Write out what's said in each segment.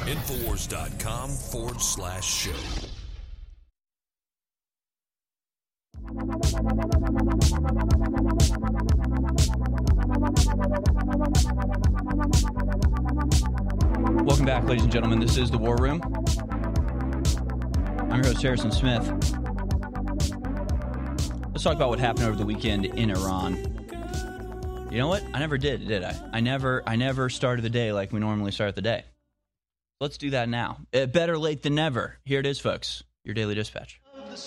Infowars.com/show. Welcome back, ladies and gentlemen. This is The War Room. I'm your host, Harrison Smith. Let's talk about what happened over the weekend in Iran. You know what? I never did I? I never started the day like we normally start the day. Let's do that now. Better late than never. Here it is, folks. Your Daily Dispatch.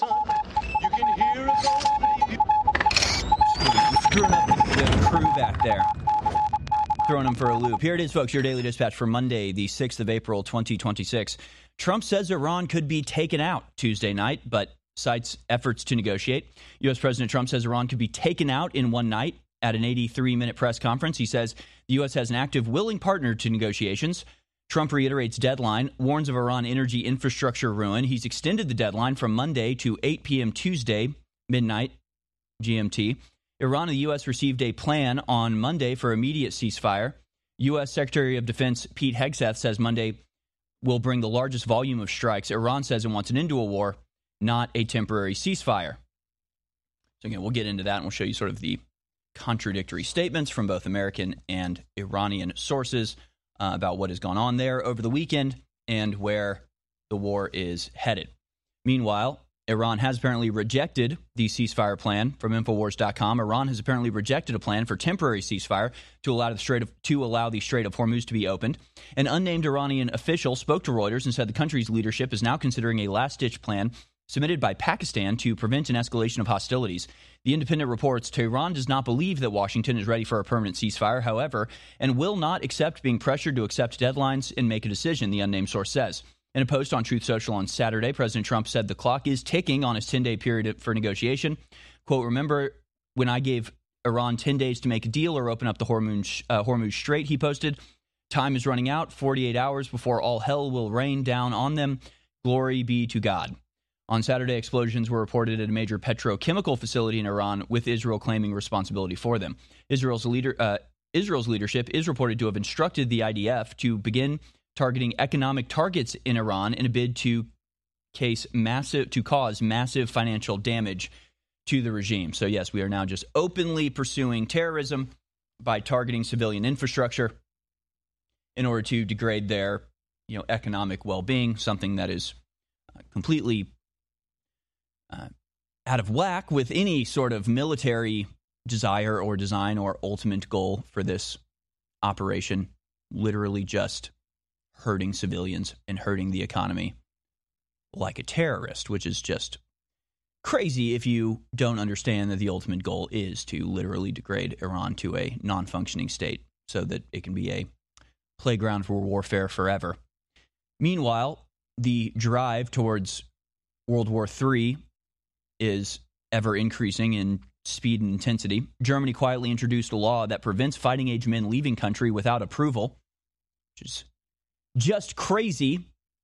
Screwing up the crew back there. Throwing them for a loop. Here it is, folks. Your Daily Dispatch for Monday, the 6th of April, 2026. Trump says Iran could be taken out Tuesday night, but cites efforts to negotiate. U.S. President Trump says Iran could be taken out in one night. At an 83-minute press conference, he says the U.S. has an active, willing partner to negotiations. Trump reiterates deadline, warns of Iran energy infrastructure ruin. He's extended the deadline from Monday to 8 p.m. Tuesday, midnight, GMT. Iran and the U.S. received a plan on Monday for immediate ceasefire. U.S. Secretary of Defense Pete Hegseth says Monday will bring the largest volume of strikes. Iran says it wants an end to a war, not a temporary ceasefire. So again, we'll get into that and we'll show you sort of the contradictory statements from both American and Iranian sources about what has gone on there over the weekend and where the war is headed. Meanwhile, Iran has apparently rejected the ceasefire plan from Infowars.com. Iran has apparently rejected a plan for temporary ceasefire to allow the Strait of Hormuz to be opened. An unnamed Iranian official spoke to Reuters and said the country's leadership is now considering a last-ditch plan submitted by Pakistan to prevent an escalation of hostilities. The Independent reports Tehran does not believe that Washington is ready for a permanent ceasefire, however, and will not accept being pressured to accept deadlines and make a decision, the unnamed source says. In a post on Truth Social on Saturday, President Trump said the clock is ticking on his 10-day period for negotiation. Quote, remember when I gave Iran 10 days to make a deal or open up the Hormuz Strait, he posted. Time is running out, 48 hours before all hell will rain down on them. Glory be to God. On Saturday, explosions were reported at a major petrochemical facility in Iran, with Israel claiming responsibility for them. Israel's leadership is reported to have instructed the IDF to begin targeting economic targets in Iran in a bid to cause massive financial damage to the regime. So yes, we are now just openly pursuing terrorism by targeting civilian infrastructure in order to degrade their, economic well-being, something that is completely out of whack with any sort of military desire or design or ultimate goal for this operation, literally just hurting civilians and hurting the economy like a terrorist, which is just crazy if you don't understand that the ultimate goal is to literally degrade Iran to a non-functioning state so that it can be a playground for warfare forever. Meanwhile, the drive towards World War III is ever increasing in speed and intensity. Germany quietly introduced a law that prevents fighting-age men leaving country without approval, which is just crazy.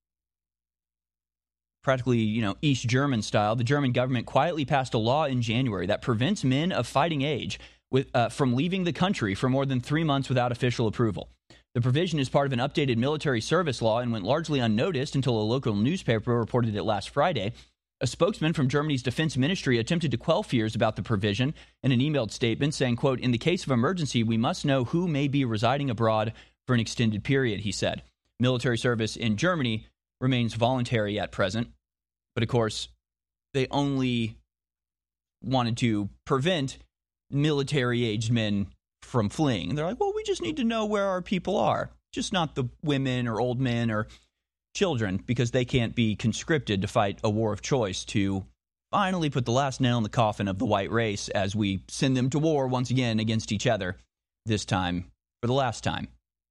Practically, East German style. The German government quietly passed a law in January that prevents men of fighting age from leaving the country for more than 3 months without official approval. The provision is part of an updated military service law and went largely unnoticed until a local newspaper reported it last Friday. A spokesman from Germany's defense ministry attempted to quell fears about the provision in an emailed statement saying, quote, in the case of emergency, we must know who may be residing abroad for an extended period, he said. Military service in Germany remains voluntary at present. But of course, they only wanted to prevent military-aged men from fleeing. And they're like, well, we just need to know where our people are, just not the women or old men or children, because they can't be conscripted to fight a war of choice to finally put the last nail in the coffin of the white race as we send them to war once again against each other, this time for the last time.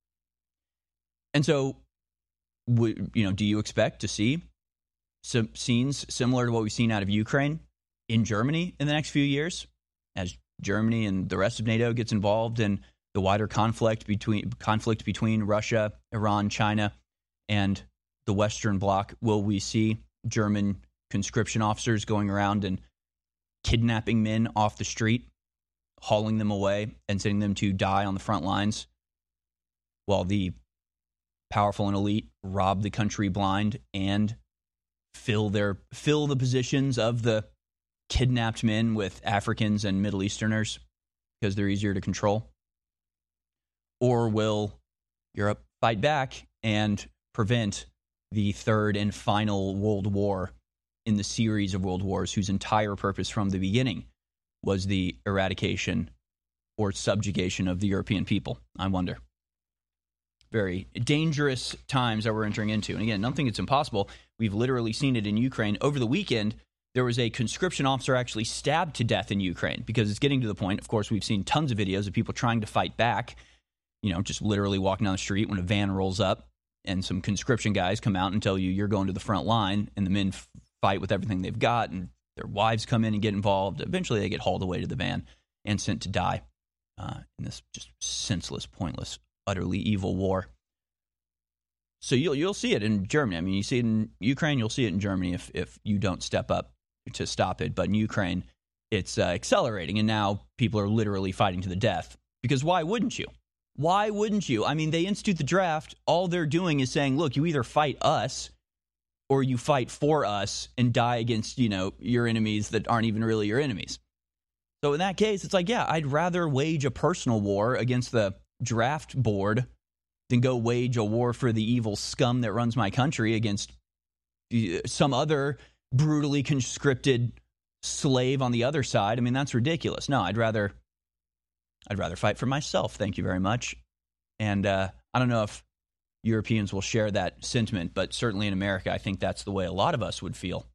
And so, do you expect to see some scenes similar to what we've seen out of Ukraine in Germany in the next few years, as Germany and the rest of NATO gets involved in the wider conflict between Russia, Iran, China, and the Western Bloc? Will we see German conscription officers going around and kidnapping men off the street, hauling them away, and sending them to die on the front lines, while the powerful and elite rob the country blind and fill the positions of the kidnapped men with Africans and Middle Easterners because they're easier to control? Or will Europe fight back and prevent the third and final world war in the series of world wars whose entire purpose from the beginning was the eradication or subjugation of the European people? I wonder. Very dangerous times that we're entering into. And again, don't think it's impossible. We've literally seen it in Ukraine. Over the weekend, there was a conscription officer actually stabbed to death in Ukraine because it's getting to the point. Of course, we've seen tons of videos of people trying to fight back, just literally walking down the street when a van rolls up and some conscription guys come out and tell you you're going to the front line, and the men fight with everything they've got, and their wives come in and get involved. Eventually, they get hauled away to the van and sent to die in this just senseless, pointless, utterly evil war. So you'll see it in Germany. I mean, you see it in Ukraine, you'll see it in Germany if you don't step up to stop it. But in Ukraine, it's accelerating, and now people are literally fighting to the death. Because why wouldn't you? Why wouldn't you? I mean, they institute the draft. All they're doing is saying, look, you either fight us or you fight for us and die against, your enemies that aren't even really your enemies. So in that case, it's like, yeah, I'd rather wage a personal war against the draft board than go wage a war for the evil scum that runs my country against some other brutally conscripted slave on the other side. I mean, that's ridiculous. No, I'd rather fight for myself. Thank you very much. And I don't know if Europeans will share that sentiment, but certainly in America, I think that's the way a lot of us would feel.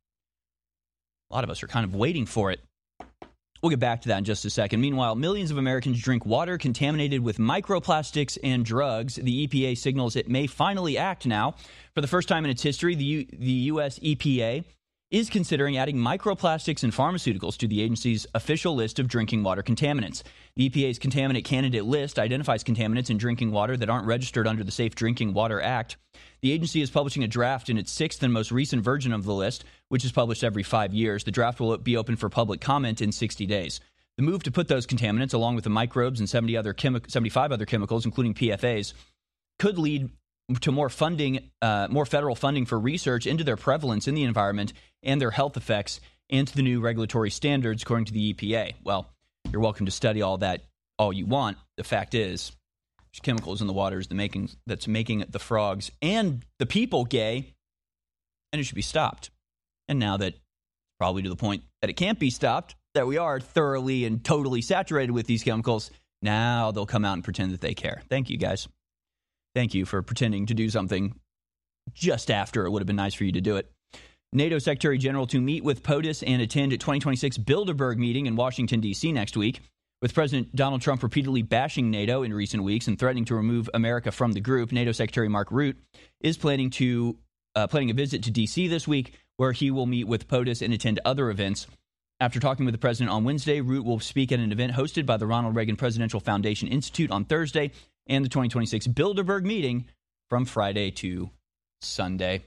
A lot of us are kind of waiting for it. We'll get back to that in just a second. Meanwhile, millions of Americans drink water contaminated with microplastics and drugs. The EPA signals it may finally act now. For the first time in its history, the U.S. EPA is considering adding microplastics and pharmaceuticals to the agency's official list of drinking water contaminants. The EPA's contaminant candidate list identifies contaminants in drinking water that aren't registered under the Safe Drinking Water Act. The agency is publishing a draft in its sixth and most recent version of the list, which is published every 5 years. The draft will be open for public comment in 60 days. The move to put those contaminants, along with the microbes and 75 other chemicals, including PFAs, could lead to more federal funding for research into their prevalence in the environment and their health effects, and to the new regulatory standards, according to the EPA. Well, you're welcome to study all that all you want. The fact is, there's chemicals in the waters that's making the frogs and the people gay, and it should be stopped. And now that probably to the point that it can't be stopped, that we are thoroughly and totally saturated with these chemicals, now they'll come out and pretend that they care. Thank you, guys. Thank you for pretending to do something just after it would have been nice for you to do it. NATO Secretary General to meet with POTUS and attend a 2026 Bilderberg meeting in Washington, D.C. next week. With President Donald Trump repeatedly bashing NATO in recent weeks and threatening to remove America from the group, NATO Secretary Mark Rutte is planning a visit to D.C. this week, where he will meet with POTUS and attend other events. After talking with the president on Wednesday, Rutte will speak at an event hosted by the Ronald Reagan Presidential Foundation Institute on Thursday, and the 2026 Bilderberg meeting from Friday to Sunday.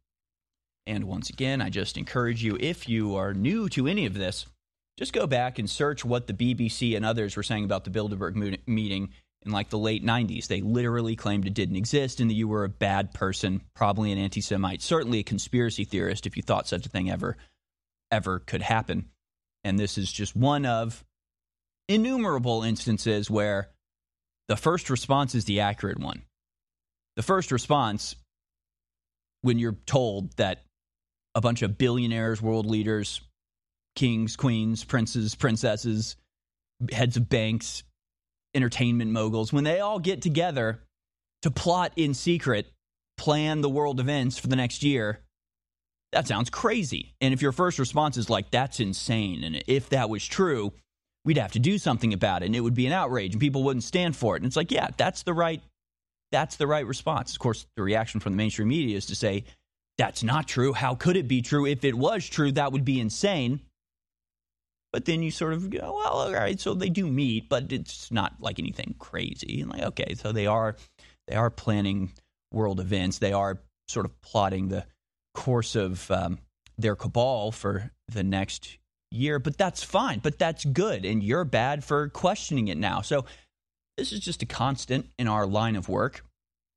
And once again, I just encourage you, if you are new to any of this, just go back and search what the BBC and others were saying about the Bilderberg meeting in like the late 90s. They literally claimed it didn't exist and that you were a bad person, probably an anti-Semite, certainly a conspiracy theorist if you thought such a thing ever could happen. And this is just one of innumerable instances where the first response is the accurate one. The first response, when you're told that a bunch of billionaires, world leaders, kings, queens, princes, princesses, heads of banks, entertainment moguls, when they all get together to plot in secret, plan the world events for the next year, that sounds crazy. And if your first response is like, that's insane, and if that was true, we'd have to do something about it, and it would be an outrage, and people wouldn't stand for it. And it's like, yeah, that's the right response. Of course, the reaction from the mainstream media is to say, that's not true. How could it be true? If it was true, that would be insane. But then you sort of go, well, all right, so they do meet, but it's not like anything crazy. And like, okay, so they are planning world events. They are sort of plotting the course of their cabal for the next year. But that's fine. But that's good. And you're bad for questioning it now. So this is just a constant in our line of work.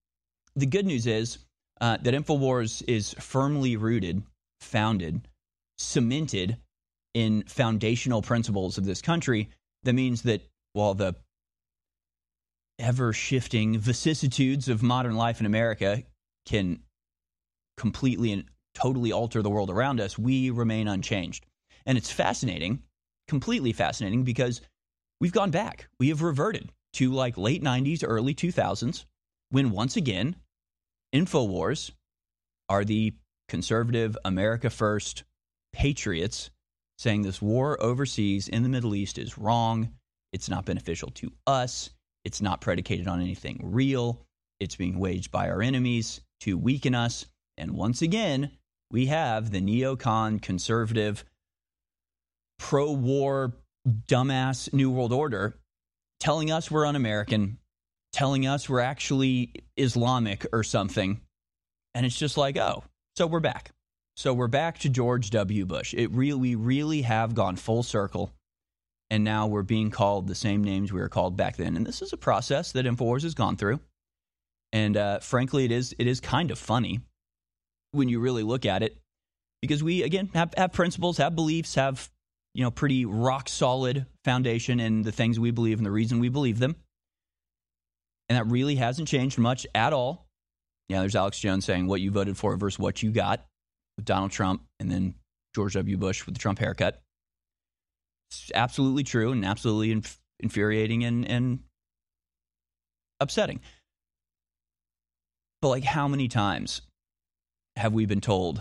the good news is that InfoWars is firmly rooted, founded, cemented in foundational principles of this country. That means that while the ever-shifting vicissitudes of modern life in America can completely and totally alter the world around us, we remain unchanged. And it's fascinating, completely fascinating, because we've gone back. We have reverted to like late 90s, early 2000s, when once again, InfoWars are the conservative, America First patriots saying this war overseas in the Middle East is wrong. It's not beneficial to us. It's not predicated on anything real. It's being waged by our enemies to weaken us. And once again, we have the neocon, conservative, pro-war, dumbass New World Order telling us we're un-American, telling us we're actually Islamic or something. And it's just like, oh, so we're back. So we're back to George W. Bush. We really have gone full circle. And now we're being called the same names we were called back then. And this is a process that InfoWars has gone through. And frankly, it is kind of funny when you really look at it, because we, again, have principles, have beliefs, have, pretty rock solid foundation in the things we believe and the reason we believe them. And that really hasn't changed much at all. Yeah, there's Alex Jones saying what you voted for versus what you got with Donald Trump and then George W. Bush with the Trump haircut. It's absolutely true and absolutely infuriating and upsetting. But like, how many times have we been told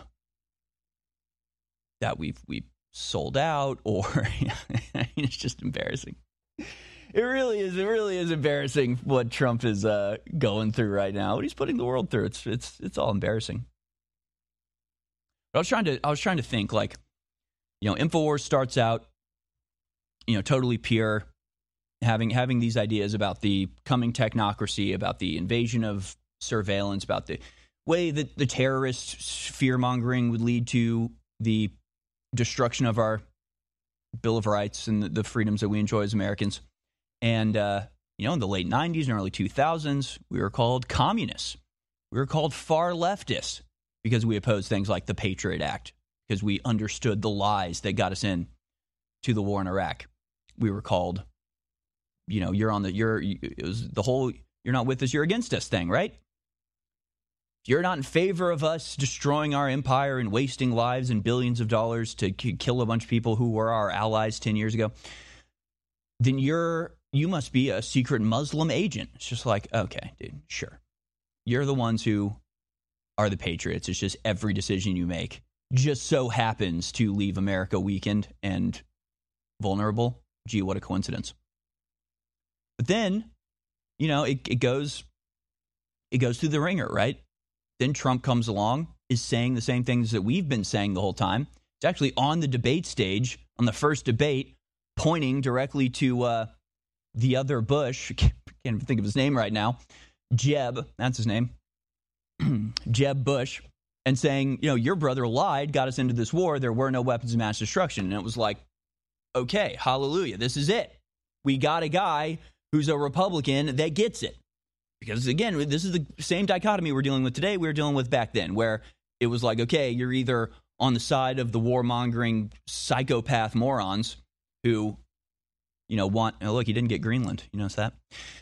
that we've sold out, or I mean, it's just embarrassing. It really is embarrassing what Trump is going through right now. What he's putting the world through. It's all embarrassing. But I was trying to think, like, InfoWars starts out, totally pure, having these ideas about the coming technocracy, about the invasion of surveillance, about the way that the terrorist fear-mongering would lead to the destruction of our Bill of Rights and the freedoms that we enjoy as Americans. And, in the late 90s and early 2000s, we were called communists. We were called far leftists because we opposed things like the Patriot Act, because we understood the lies that got us in to the war in Iraq. We were called, it was the whole "you're not with us, you're against us" thing, right? You're not in favor of us destroying our empire and wasting lives and billions of dollars to kill a bunch of people who were our allies 10 years ago. Then you must be a secret Muslim agent. It's just like, okay, dude, sure. You're the ones who are the patriots. It's just every decision you make just so happens to leave America weakened and vulnerable. Gee, what a coincidence. But then, it goes through the ringer, right? Then Trump comes along, is saying the same things that we've been saying the whole time. It's actually on the debate stage, on the first debate, pointing directly to the other Bush. Can't even think of his name right now. Jeb, that's his name. Jeb Bush. And saying, your brother lied, got us into this war. There were no weapons of mass destruction. And it was like, okay, hallelujah, this is it. We got a guy who's a Republican that gets it. Because, again, this is the same dichotomy we're dealing with today we were dealing with back then, where it was like, okay, you're either on the side of the warmongering psychopath morons who, want... Oh, look, he didn't get Greenland. You notice that?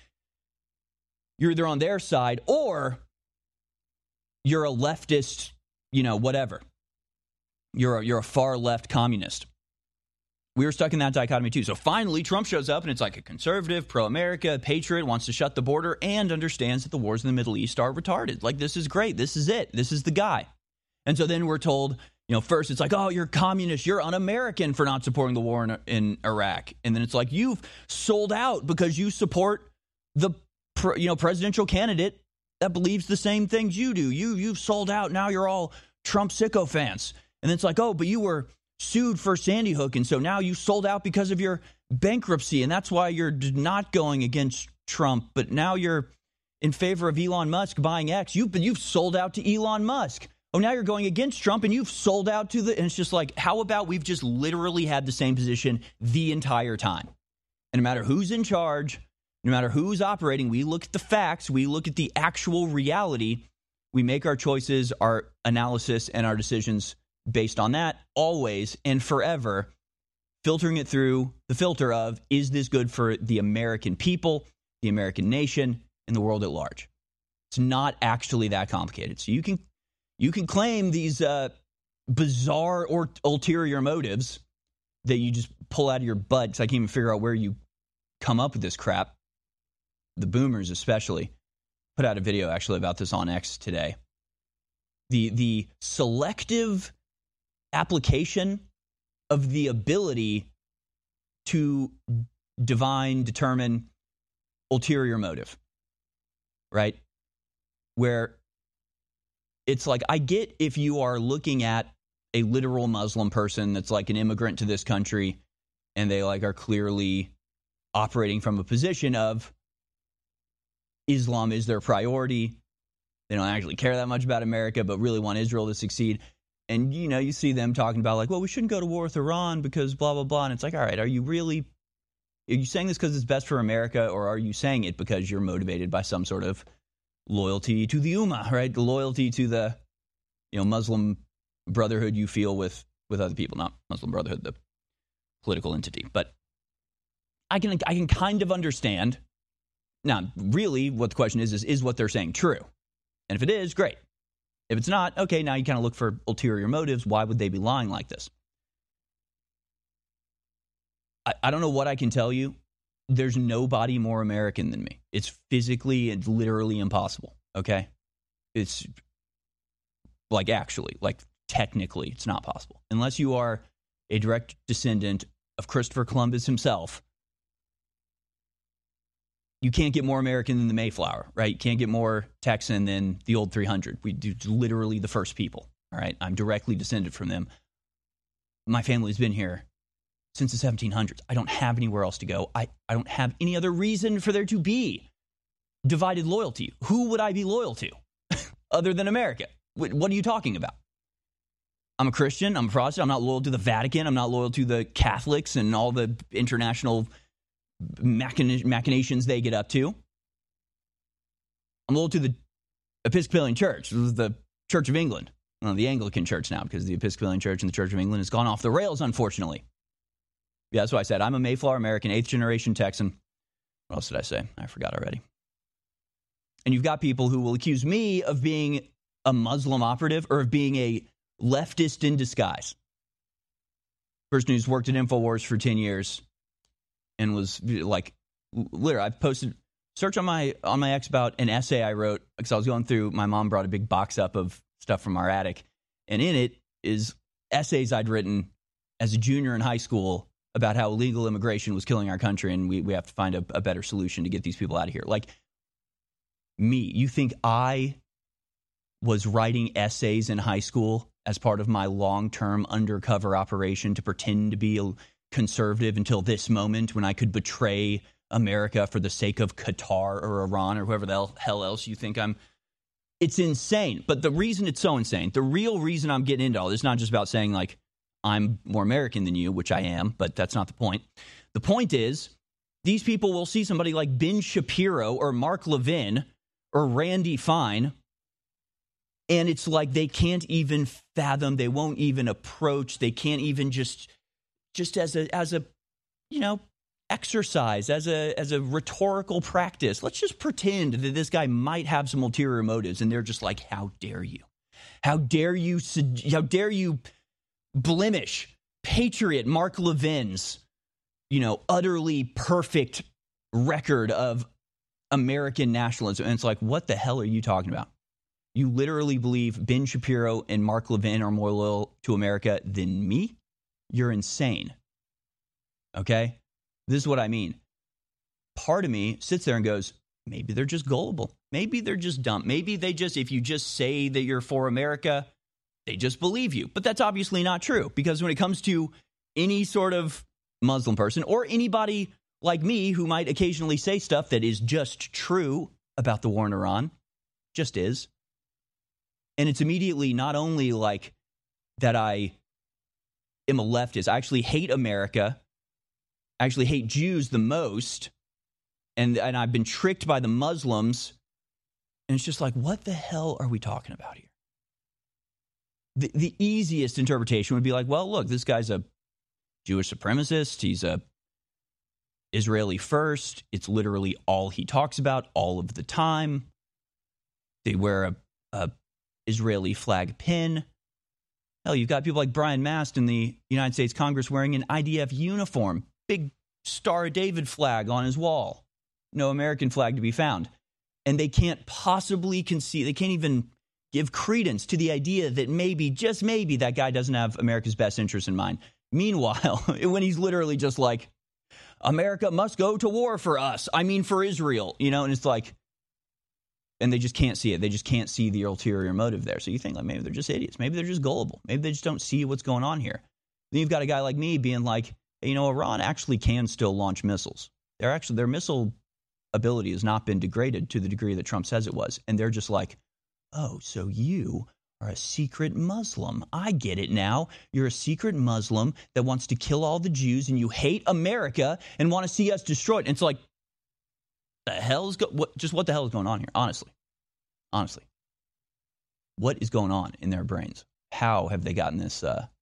You're either on their side or you're a leftist, whatever. You're a far-left communist. We were stuck in that dichotomy too. So finally, Trump shows up, and it's like a conservative, pro-America, patriot, wants to shut the border, and understands that the wars in the Middle East are retarded. Like, this is great. This is it. This is the guy. And so then we're told, first it's like, oh, you're communist. You're un-American for not supporting the war in Iraq. And then it's like, you've sold out because you support the presidential candidate that believes the same things you do. You've sold out. Now you're all Trump sycophants. And then it's like, oh, but you were sued for Sandy Hook, and so now you sold out because of your bankruptcy, and that's why you're not going against Trump, but now you're in favor of Elon Musk buying X. You've sold out to Elon Musk. Oh, now you're going against Trump, and you've sold out to and it's just like, how about we've just literally had the same position the entire time? And no matter who's in charge, No matter who's operating, we look at the facts, we look at the actual reality, we make our choices, our analysis, and our decisions based on that, always and forever, filtering it through the filter of, is this good for the American people, the American nation, and the world at large? It's not actually that complicated. So you can claim these bizarre or ulterior motives that you just pull out of your butt, because I can't even figure out where you come up with this crap. The boomers especially put out a video actually about this on X today. The selective application of the ability to determine ulterior motive, right? Where it's like, I get if you are looking at a literal Muslim person that's like an immigrant to this country and they like are clearly operating from a position of Islam is their priority. They don't actually care that much about America, but really want Israel to succeed. And, you know, you see them talking about like, well, we shouldn't go to war with Iran because blah, blah, blah. And it's like, all right, are you saying this because it's best for America, or are you saying it because you're motivated by some sort of loyalty to the Ummah, right? The loyalty to the, you know, Muslim brotherhood you feel with other people, not Muslim Brotherhood, the political entity. But I can kind of understand. Now, really, what the question is what they're saying true? And if it is, great. If it's not, okay, now you kind of look for ulterior motives. Why would they be lying like this? I don't know what I can tell you. There's nobody more American than me. It's physically and literally impossible, okay? It's like actually, like technically, it's not possible. Unless you are a direct descendant of Christopher Columbus himself, you can't get more American than the Mayflower, right? You can't get more Texan than the old 300. We do literally the first people, all right? I'm directly descended from them. My family's been here since the 1700s. I don't have anywhere else to go. I don't have any other reason for there to be divided loyalty. Who would I be loyal to other than America? What are you talking about? I'm a Christian. I'm a Protestant. I'm not loyal to the Vatican. I'm not loyal to the Catholics and all the international machinations they get up to. I'm loyal to the Episcopalian Church, the Church of England. Well, the Anglican Church now, because the Episcopalian Church and the Church of England has gone off the rails, unfortunately. Yeah, that's what I said. I'm a Mayflower American, 8th generation Texan. What else did I say? I forgot already. And you've got people who will accuse me of being a Muslim operative or of being a leftist in disguise. Person who's worked at InfoWars for 10 years and was like, literally, I've posted, search on my X about an essay I wrote, because I was going through, my mom brought a big box up of stuff from our attic, and in it is essays I'd written as a junior in high school about how illegal immigration was killing our country, and we have to find a better solution to get these people out of here. Like, me, you think I was writing essays in high school as part of my long-term undercover operation to pretend to be a conservative until this moment when I could betray America for the sake of Qatar or Iran or whoever the hell else you think I'm? It's insane. But the reason it's so insane, the real reason I'm getting into all this, not just about saying like, I'm more American than you, which I am, but that's not the point. The point is, these people will see somebody like Ben Shapiro or Mark Levin or Randy Fine, and it's like they can't even fathom, they won't even approach, they can't even just as a you know, exercise, as a rhetorical practice. Let's just pretend that this guy might have some ulterior motives, and they're just like, how dare you? How dare you? How dare you blemish patriot Mark Levin's, you know, utterly perfect record of American nationalism? And it's like, what the hell are you talking about? You literally believe Ben Shapiro and Mark Levin are more loyal to America than me? You're insane. Okay? This is what I mean. Part of me sits there and goes, maybe they're just gullible. Maybe they're just dumb. Maybe they just, if you just say that you're for America, they just believe you. But that's obviously not true, because when it comes to any sort of Muslim person or anybody like me who might occasionally say stuff that is just true about the war in Iran, just is. And it's immediately not only like that I am a leftist, I actually hate America, I actually hate Jews the most, And I've been tricked by the Muslims. And it's just like, what the hell are we talking about here? The easiest interpretation would be like, well, look, this guy's a Jewish supremacist. He's a Israeli first. It's literally all he talks about all of the time. They wear a Israeli flag pin. Hell, you've got people like Brian Mast in the United States Congress wearing an IDF uniform, big Star of David flag on his wall. No American flag to be found. And they can't possibly conceive, they can't even give credence to the idea that maybe, just maybe, that guy doesn't have America's best interest in mind. Meanwhile, when he's literally just like, America must go to war for us. I mean, for Israel, you know, and it's like, and they just can't see it. They just can't see the ulterior motive there. So you think like maybe they're just idiots. Maybe they're just gullible. Maybe they just don't see what's going on here. Then you've got a guy like me being like, hey, you know, Iran actually can still launch missiles. Their missile ability has not been degraded to the degree that Trump says it was. And they're just like, oh, so you are a secret Muslim. I get it now. You're a secret Muslim that wants to kill all the Jews and you hate America and want to see us destroyed. And it's like, what the hell is going on here? Honestly, what is going on in their brains? How have they gotten this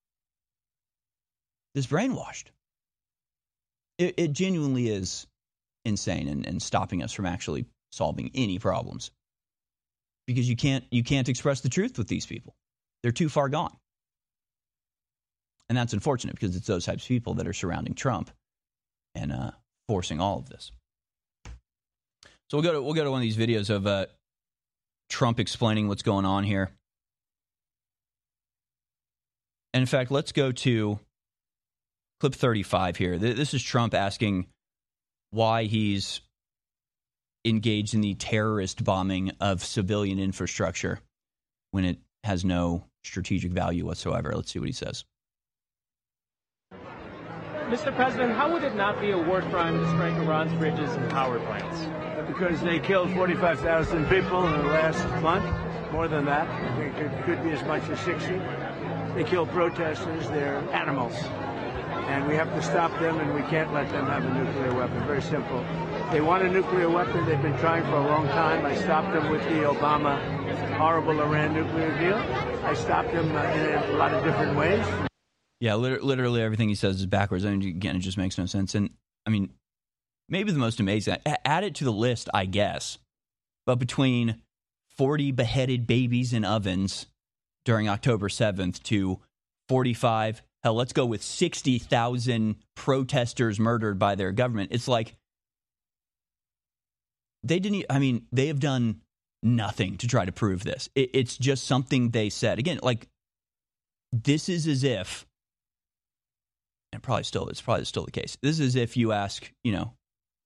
brainwashed? It genuinely is insane and stopping us from actually solving any problems, because you can't express the truth with these people. They're too far gone, and that's unfortunate because it's those types of people that are surrounding Trump and forcing all of this. So we'll go to one of these videos of Trump explaining what's going on here. And in fact, let's go to clip 35 here. This is Trump asking why he's engaged in the terrorist bombing of civilian infrastructure when it has no strategic value whatsoever. Let's see what he says. Mr. President, how would it not be a war crime to strike Iran's bridges and power plants? Because they killed 45,000 people in the last month, more than that. I think it could be as much as 60. They kill protesters. They're animals. And we have to stop them, and we can't let them have a nuclear weapon. Very simple. They want a nuclear weapon. They've been trying for a long time. I stopped them with the Obama horrible Iran nuclear deal. I stopped them in a lot of different ways. Yeah, literally everything he says is backwards. I mean, again, it just makes no sense. And, I mean, maybe the most amazing, add it to the list, I guess, but between 40 beheaded babies in ovens during October 7th to 45, hell, let's go with 60,000 protesters murdered by their government. It's like they have done nothing to try to prove this. It's just something they said. Again, like, this is as if, and it's probably still the case. This is if you ask, you know,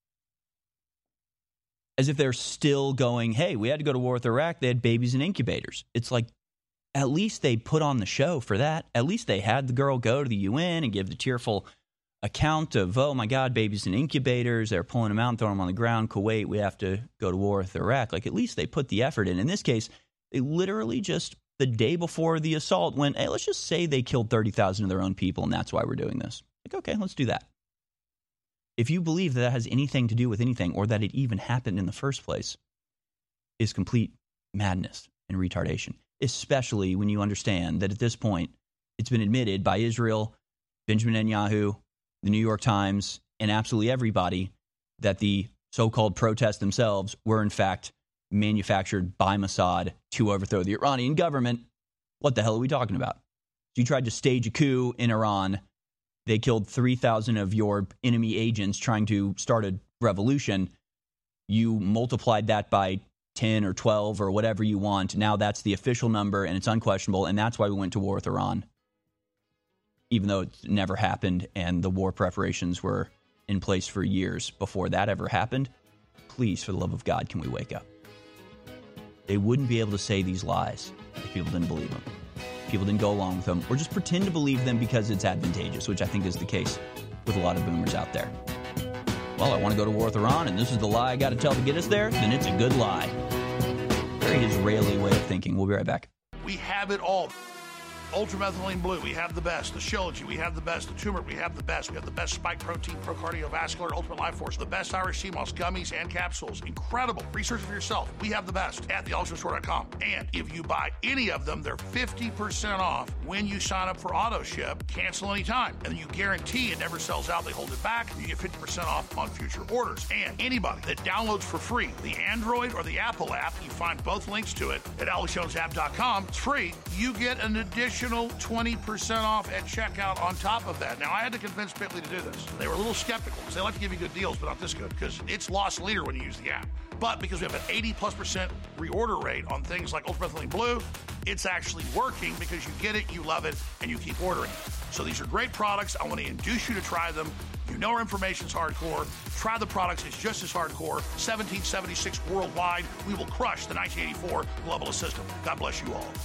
as if they're still going, hey, we had to go to war with Iraq. They had babies in incubators. It's like, at least they put on the show for that. At least they had the girl go to the UN and give the tearful account of, oh, my God, babies in incubators. They're pulling them out and throwing them on the ground. Kuwait, we have to go to war with Iraq. Like, at least they put the effort in. In this case, they literally just, the day before the assault, went, hey, let's just say they killed 30,000 of their own people, and that's why we're doing this. Like, okay, let's do that. If you believe that has anything to do with anything, or that it even happened in the first place, is complete madness and retardation, especially when you understand that at this point, it's been admitted by Israel, Benjamin Netanyahu, the New York Times, and absolutely everybody that the so-called protests themselves were, in fact, manufactured by Mossad to overthrow the Iranian government. What the hell are we talking about? So you tried to stage a coup in Iran. They killed 3,000 of your enemy agents trying to start a revolution. You multiplied that by 10 or 12 or whatever you want. Now that's the official number, and it's unquestionable, and that's why we went to war with Iran, even though it never happened and the war preparations were in place for years before that ever happened. Please, for the love of God, can we wake up? They wouldn't be able to say these lies if people didn't believe them. People didn't go along with them or just pretend to believe them because it's advantageous, which I think is the case with a lot of boomers out there. Well, I want to go to war with Iran, and this is the lie I got to tell to get us there, then it's a good lie. Very Israeli way of thinking. We'll be right back. We have it all. Ultramethylene Blue, we have the best. The Shilajit, we have the best. The Turmeric, we have the best. We have the best Spike Protein, Pro Cardiovascular, Ultimate Life Force, the best Irish Sea Moss gummies and capsules. Incredible. Research it for yourself. We have the best at theultimatestore.com. And if you buy any of them, they're 50% off when you sign up for auto ship. Cancel anytime. And you guarantee it never sells out. They hold it back. And you get 50% off on future orders. And anybody that downloads for free the Android or the Apple app, you find both links to it at AlexJonesApp.com. It's free. You get an additional 20% off at checkout on top of that. Now, I had to convince Bitly to do this. They were a little skeptical because they like to give you good deals, but not this good because it's lost leader when you use the app. But because we have an 80+% reorder rate on things like Ultramethylene Blue, it's actually working because you get it, you love it, and you keep ordering it. So these are great products. I want to induce you to try them. You know our information's hardcore. Try the products. It's just as hardcore. 1776 worldwide. We will crush the 1984 globalist system. God bless you all.